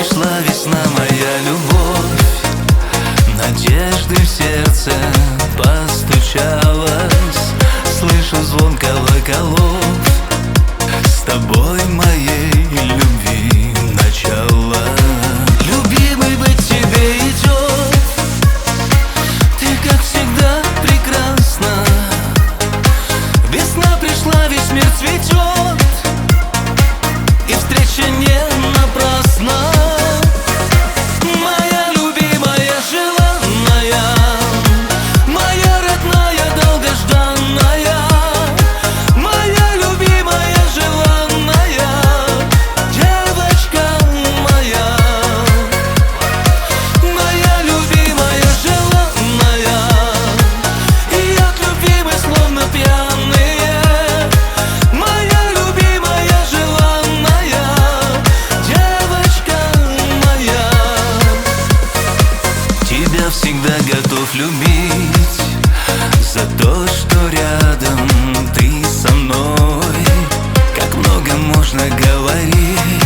пришла весна, моя любовь. Надежды в сердце постучалась, слышу звон колоколов. С тобой моей любви начало. Любимый, быть тебе идет. Ты, как всегда, прекрасна. Весна пришла, весь мир цветет, и встреча не напрасна. Моя любимая, желанная, моя родная, долгожданная, моя любимая, желанная, девочка моя. Моя любимая, желанная, и от любви мы словно пьяные. Моя любимая, желанная, девочка моя. Тебя всегда готов любить за то, что рядом ты со мной. Как много можно говорить,